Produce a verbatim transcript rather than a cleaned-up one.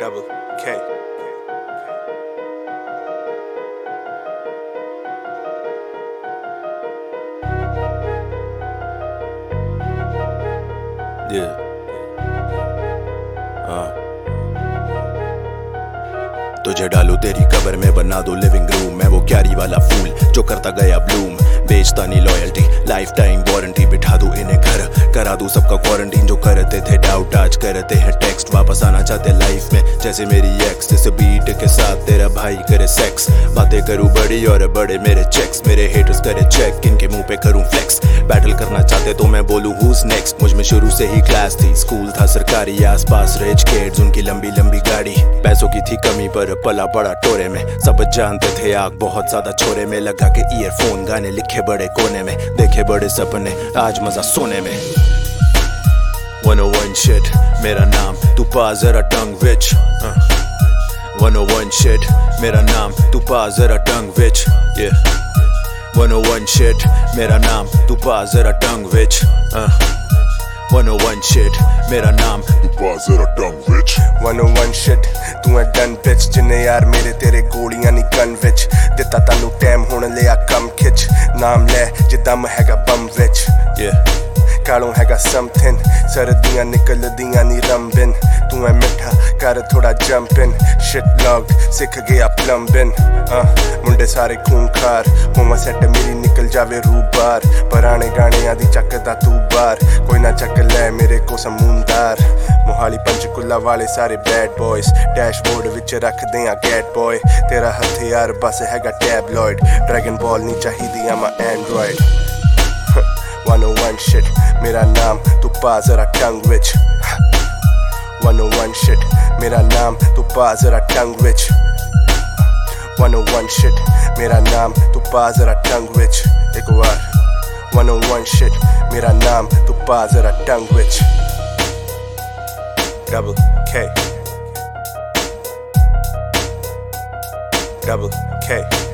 Double K. Yeah. हाँ तुझे डालू तेरी कब्र में, बना दो लिविंग रूम। मैं वो क्यारी वाला फूल जो करता गया ब्लूम, बेचता नहीं लॉयल्टी, लाइफ टाइम वारंटी। बिठा दूं इन्हें घर, करा दूं सबका क्वारंटीन। जो करते थे डाउट आज करते हैं टेक्स्ट, वापस आना चाहते लाइफ में जैसे मेरी एक्स। इस बीट के साथ तेरा भाई करे सेक्स, बातें करूं बड़ी और बड़े मेरे चेक्स। मेरे हेटर्स करे चेक, इनके मुंह पे करूं फ्लेक्स। बैटल करना चाहते तो मैं बोलूं हुज नेक्स्ट। मुझ में शुरू से ही क्लास थी, स्कूल था सरकारी, आसपास रिच किड्स, उनकी लंबी लंबी गाड़ी। पैसों की थी कमी पर पला बड़ा टोरे में, सब जानते थे आग बहुत ज्यादा छोरे में। लगा के ईयरफोन, गाने लिखे बड़े कोने में, देखे बड़े सपने, आज मजा सोने में। one oh one shit मेरा नाम, तू पा जरा टंग विच। one oh one shit मेरा नाम, तू पा जरा टंग विच। yeah one oh one shit मेरा नाम, तू पा जरा टंग विच। one oh one shit मेरा नाम, तू पा जरा टंग विच। one oh one shit तू है डन पिच, जिन्ने यार मेरे तेरे गोलियां नी गन विच। दिता तानू टाइम हुण लिया कम खिच, नाम ले जे दम हैगा बम विच। yeah कालों हैगा समथिंग, सर्दियां निकलदियां नी रंबिन। तू है मिठा कर थोड़ा जंपिन, शिट लॉग सिख गया प्लम्बिन। मुंडे सारे खूंखार, होवा सेट मेरी निकल जावे रू बार। पुराने गाने आदि चकदा तू बार, कोई ना चक ले मेरे को समूंदार। मोहाली पंचकुला वाले सारे बैड बॉयज, डैशबोर्ड विच रखदे आ गैट बॉय। तेरा हथियार बस हैगा टैबलॉइड, ड्रैगन बॉल नी चाहिदी आ मैं Android. one oh one shit मेरा नाम, तू पा जरा टंग विच। one oh one shit मेरा नाम, तू पा जरा टंग विच। one oh one shit मेरा नाम, तू पा जरा टंग विच। एक बार one oh one shit मेरा नाम, तू पा जरा टंग विच। Double K. Double K.